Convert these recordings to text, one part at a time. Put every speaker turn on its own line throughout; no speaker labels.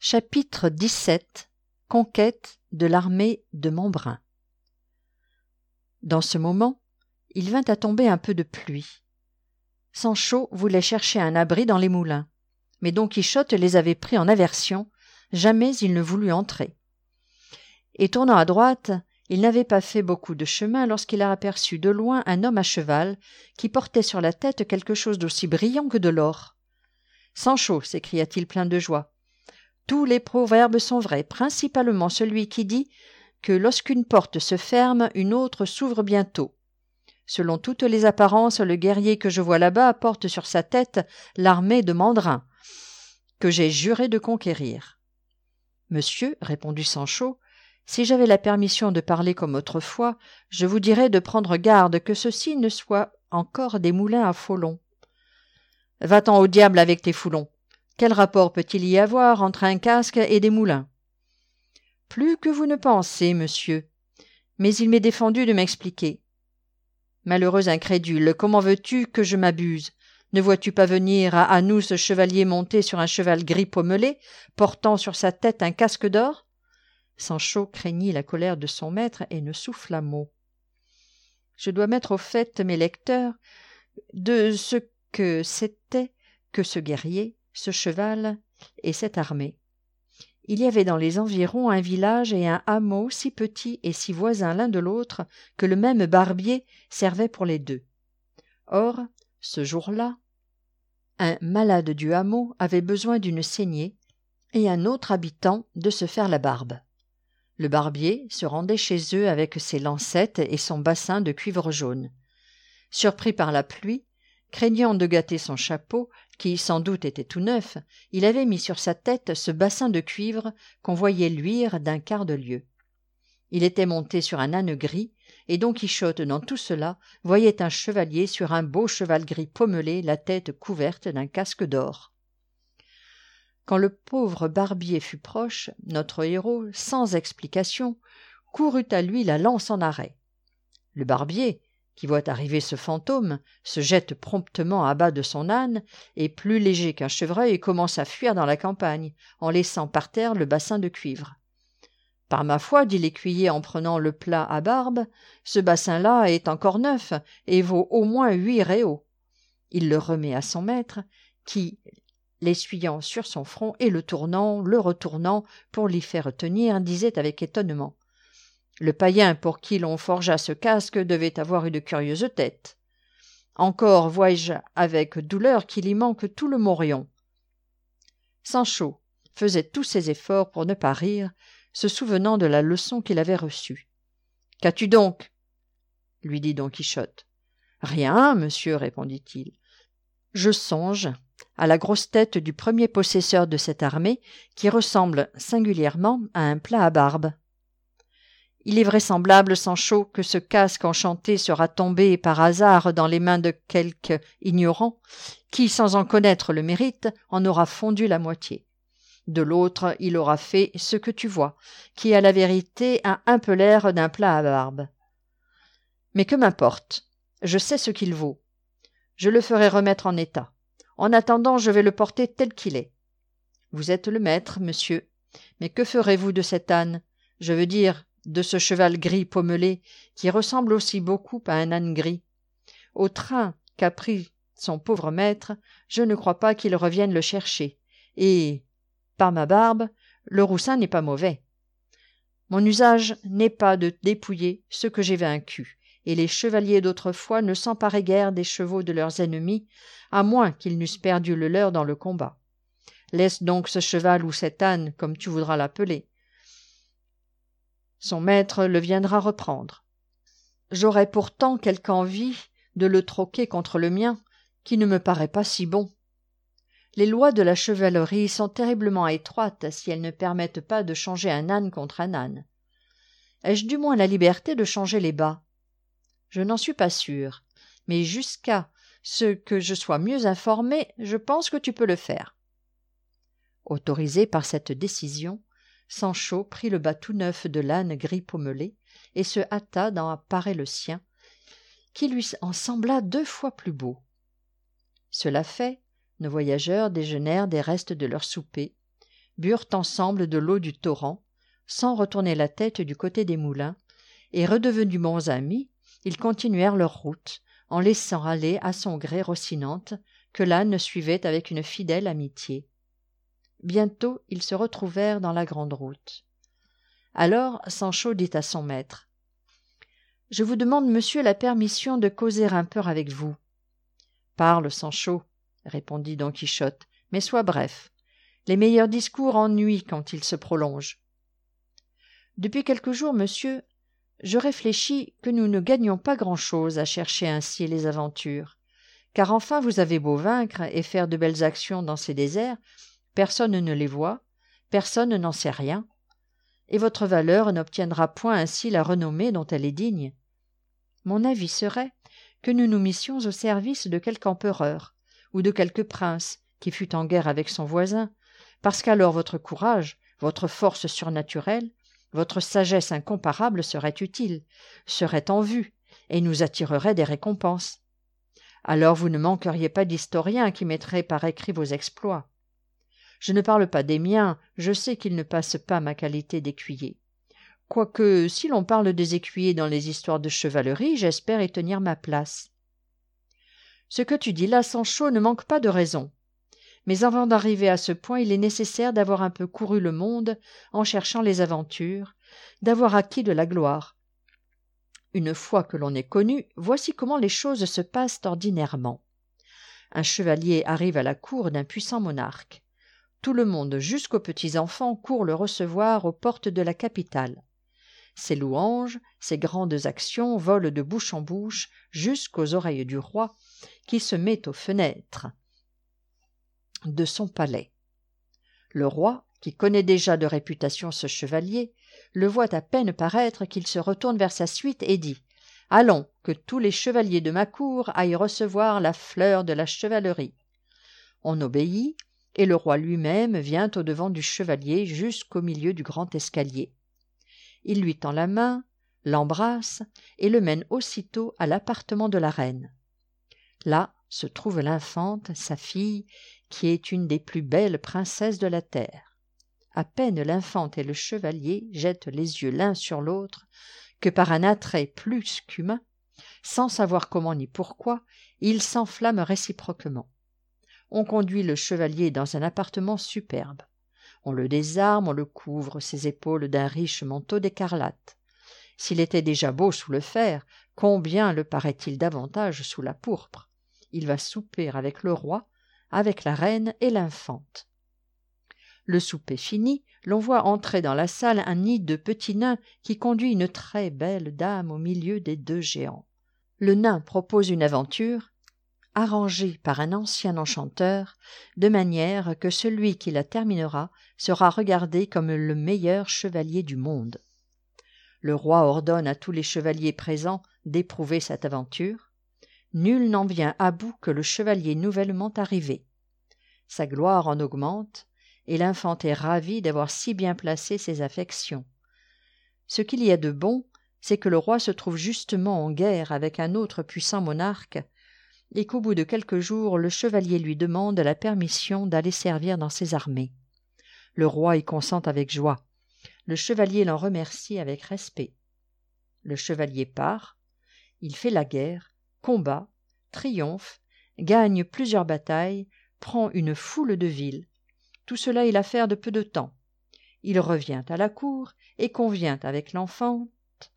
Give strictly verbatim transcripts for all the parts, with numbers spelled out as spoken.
Chapitre dix-sept. Conquête de l'armée de Monbrun. Dans ce moment, il vint à tomber un peu de pluie. Sancho voulait chercher un abri dans les moulins, mais Don Quichotte les avait pris en aversion, jamais il ne voulut entrer. Et tournant à droite, il n'avait pas fait beaucoup de chemin lorsqu'il aperçut de loin un homme à cheval qui portait sur la tête quelque chose d'aussi brillant que de l'or. « Sancho !» s'écria-t-il plein de joie. « Tous les proverbes sont vrais, principalement celui qui dit que lorsqu'une porte se ferme, une autre s'ouvre bientôt. Selon toutes les apparences, le guerrier que je vois là-bas porte sur sa tête l'armée de Mandrin, que j'ai juré de conquérir. »« Monsieur, » répondit Sancho, « si j'avais la permission de parler comme autrefois, je vous dirais de prendre garde que ceux-ci ne soient encore des moulins à Folon. »« Va-t'en au diable avec tes foulons. Quel rapport peut-il y avoir entre un casque et des moulins ? » ?»« Plus que vous ne pensez, monsieur, mais il m'est défendu de m'expliquer. »« Malheureux incrédule, comment veux-tu que je m'abuse ? Ne vois-tu pas venir à, à nous ce chevalier monté sur un cheval gris pommelé, portant sur sa tête un casque d'or ?» Sancho craignit la colère de son maître et ne souffla mot. « Je dois mettre au fait mes lecteurs de ce que c'était que ce guerrier, ce cheval et cette armée. Il y avait dans les environs un village et un hameau si petits et si voisins l'un de l'autre que le même barbier servait pour les deux. Or, ce jour-là, un malade du hameau avait besoin d'une saignée et un autre habitant de se faire la barbe. Le barbier se rendait chez eux avec ses lancettes et son bassin de cuivre jaune. Surpris par la pluie, craignant de gâter son chapeau, qui sans doute était tout neuf, il avait mis sur sa tête ce bassin de cuivre qu'on voyait luire d'un quart de lieue. Il était monté sur un âne gris, et Don Quichotte, dans tout cela, voyait un chevalier sur un beau cheval gris pommelé, la tête couverte d'un casque d'or. Quand le pauvre barbier fut proche, notre héros, sans explication, courut à lui la lance en arrêt. Le barbier, qui voit arriver ce fantôme, se jette promptement à bas de son âne, et plus léger qu'un chevreuil, commence à fuir dans la campagne, en laissant par terre le bassin de cuivre. « Par ma foi, dit l'écuyer en prenant le plat à barbe, ce bassin-là est encore neuf, et vaut au moins huit réaux. » Il le remet à son maître, qui, l'essuyant sur son front et le tournant, le retournant, pour l'y faire tenir, disait avec étonnement. Le païen pour qui l'on forgea ce casque devait avoir une curieuse tête. Encore vois-je avec douleur qu'il y manque tout le morion. Sancho faisait tous ses efforts pour ne pas rire, se souvenant de la leçon qu'il avait reçue. « Qu'as-tu donc ?» lui dit Don Quichotte. « Rien, monsieur, répondit-il. Je songe à la grosse tête du premier possesseur de cette armée qui ressemble singulièrement à un plat à barbe. Il est vraisemblable, Sancho, que ce casque enchanté sera tombé par hasard dans les mains de quelque ignorant qui, sans en connaître le mérite, en aura fondu la moitié. De l'autre, il aura fait ce que tu vois, qui à la vérité a un peu l'air d'un plat à barbe. Mais que m'importe, je sais ce qu'il vaut. Je le ferai remettre en état. En attendant, je vais le porter tel qu'il est. Vous êtes le maître, monsieur, mais que ferez-vous de cet âne, je veux dire de ce cheval gris pommelé, qui ressemble aussi beaucoup à un âne gris? Au train qu'a pris son pauvre maître, je ne crois pas qu'il revienne le chercher, et, par ma barbe, le roussin n'est pas mauvais. Mon usage n'est pas de dépouiller ceux que j'ai vaincus, et les chevaliers d'autrefois ne s'emparaient guère des chevaux de leurs ennemis, à moins qu'ils n'eussent perdu le leur dans le combat. Laisse donc ce cheval ou cet âne, comme tu voudras l'appeler. Son maître le viendra reprendre. J'aurais pourtant quelque envie de le troquer contre le mien, qui ne me paraît pas si bon. Les lois de la chevalerie sont terriblement étroites si elles ne permettent pas de changer un âne contre un âne. Ai-je du moins la liberté de changer les bas ? Je n'en suis pas sûr, mais jusqu'à ce que je sois mieux informé, je pense que tu peux le faire. » Autorisé par cette décision, Sancho prit le bas tout neuf de l'âne gris pommelé et se hâta d'en apparer le sien, qui lui en sembla deux fois plus beau. Cela fait, nos voyageurs déjeunèrent des restes de leur souper, burent ensemble de l'eau du torrent, sans retourner la tête du côté des moulins, et redevenus bons amis, ils continuèrent leur route, en laissant aller à son gré Rocinante, que l'âne suivait avec une fidèle amitié. Bientôt ils se retrouvèrent dans la grande route. Alors Sancho dit à son maître: « Je vous demande, monsieur, la permission de causer un peu avec vous. »« Parle, Sancho, » répondit Don Quichotte, « mais sois bref. Les meilleurs discours ennuient quand ils se prolongent. »« Depuis quelques jours, monsieur, je réfléchis que nous ne gagnons pas grand-chose à chercher ainsi les aventures, car enfin vous avez beau vaincre et faire de belles actions dans ces déserts, personne ne les voit, personne n'en sait rien, et votre valeur n'obtiendra point ainsi la renommée dont elle est digne. Mon avis serait que nous nous missions au service de quelque empereur ou de quelque prince qui fût en guerre avec son voisin, parce qu'alors votre courage, votre force surnaturelle, votre sagesse incomparable seraient utiles, seraient en vue, et nous attireraient des récompenses. Alors vous ne manqueriez pas d'historiens qui mettraient par écrit vos exploits. Je ne parle pas des miens, je sais qu'ils ne passent pas ma qualité d'écuyer. Quoique, si l'on parle des écuyers dans les histoires de chevalerie, j'espère y tenir ma place. Ce que tu dis là, Sancho, ne manque pas de raison. Mais avant d'arriver à ce point, il est nécessaire d'avoir un peu couru le monde en cherchant les aventures, d'avoir acquis de la gloire. Une fois que l'on est connu, voici comment les choses se passent ordinairement. Un chevalier arrive à la cour d'un puissant monarque. Tout le monde, jusqu'aux petits enfants, court le recevoir aux portes de la capitale. Ses louanges, ses grandes actions volent de bouche en bouche jusqu'aux oreilles du roi, qui se met aux fenêtres de son palais. Le roi, qui connaît déjà de réputation ce chevalier, le voit à peine paraître qu'il se retourne vers sa suite et dit: « Allons, que tous les chevaliers de ma cour aillent recevoir la fleur de la chevalerie. » On obéit, et le roi lui-même vient au-devant du chevalier jusqu'au milieu du grand escalier. Il lui tend la main, l'embrasse et le mène aussitôt à l'appartement de la reine. Là se trouve l'infante, sa fille, qui est une des plus belles princesses de la terre. À peine l'infante et le chevalier jettent les yeux l'un sur l'autre, que par un attrait plus qu'humain, sans savoir comment ni pourquoi, ils s'enflamment réciproquement. On conduit le chevalier dans un appartement superbe. On le désarme, on le couvre ses épaules d'un riche manteau d'écarlate. S'il était déjà beau sous le fer, combien le paraît-il davantage sous la pourpre? Il va souper avec le roi, avec la reine et l'infante. Le souper fini, l'on voit entrer dans la salle un hideux petit nain qui conduit une très belle dame au milieu des deux géants. Le nain propose une aventure, arrangée par un ancien enchanteur, de manière que celui qui la terminera sera regardé comme le meilleur chevalier du monde. Le roi ordonne à tous les chevaliers présents d'éprouver cette aventure. Nul n'en vient à bout que le chevalier nouvellement arrivé. Sa gloire en augmente, et l'infante est ravie d'avoir si bien placé ses affections. Ce qu'il y a de bon, c'est que le roi se trouve justement en guerre avec un autre puissant monarque, et qu'au bout de quelques jours le chevalier lui demande la permission d'aller servir dans ses armées. Le roi y consent avec joie. Le chevalier l'en remercie avec respect. Le chevalier part, il fait la guerre, combat, triomphe, gagne plusieurs batailles, prend une foule de villes. Tout cela est l'affaire de peu de temps. Il revient à la cour et convient avec l'enfante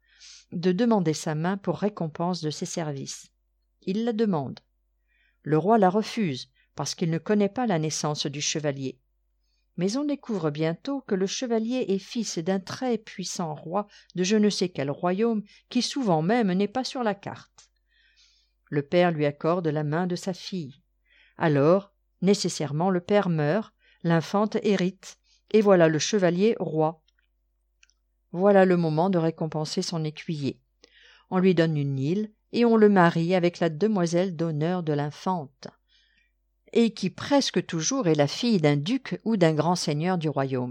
de demander sa main pour récompense de ses services. Il la demande. Le roi la refuse parce qu'il ne connaît pas la naissance du chevalier. Mais on découvre bientôt que le chevalier est fils d'un très puissant roi de je ne sais quel royaume qui souvent même n'est pas sur la carte. Le père lui accorde la main de sa fille. Alors, nécessairement, le père meurt, l'infante hérite, et voilà le chevalier roi. Voilà le moment de récompenser son écuyer. On lui donne une île, et on le marie avec la demoiselle d'honneur de l'infante, et qui presque toujours est la fille d'un duc ou d'un grand seigneur du royaume.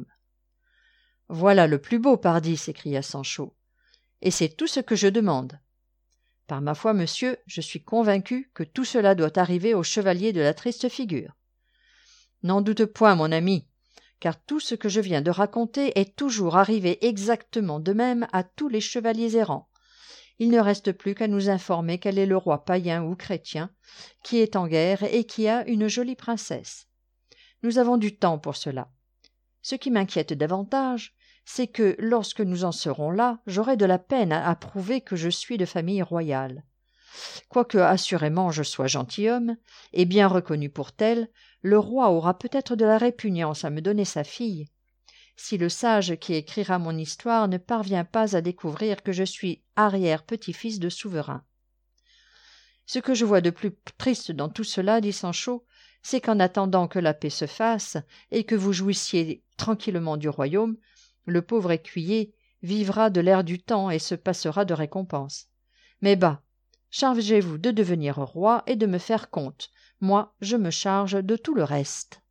« Voilà le plus beau, pardi !» s'écria Sancho, « et c'est tout ce que je demande. Par ma foi, monsieur, je suis convaincu que tout cela doit arriver au chevalier de la triste figure. N'en doute point, mon ami, car tout ce que je viens de raconter est toujours arrivé exactement de même à tous les chevaliers errants. Il ne reste plus qu'à nous informer quel est le roi païen ou chrétien qui est en guerre et qui a une jolie princesse. Nous avons du temps pour cela. Ce qui m'inquiète davantage, c'est que, lorsque nous en serons là, j'aurai de la peine à prouver que je suis de famille royale. Quoique assurément je sois gentilhomme, et bien reconnu pour tel, le roi aura peut-être de la répugnance à me donner sa fille. Si le sage qui écrira mon histoire ne parvient pas à découvrir que je suis arrière-petit-fils de souverain. Ce que je vois de plus triste dans tout cela, dit Sancho, c'est qu'en attendant que la paix se fasse et que vous jouissiez tranquillement du royaume, le pauvre écuyer vivra de l'air du temps et se passera de récompenses. Mais bah, chargez-vous de devenir roi et de me faire comte. Moi, je me charge de tout le reste.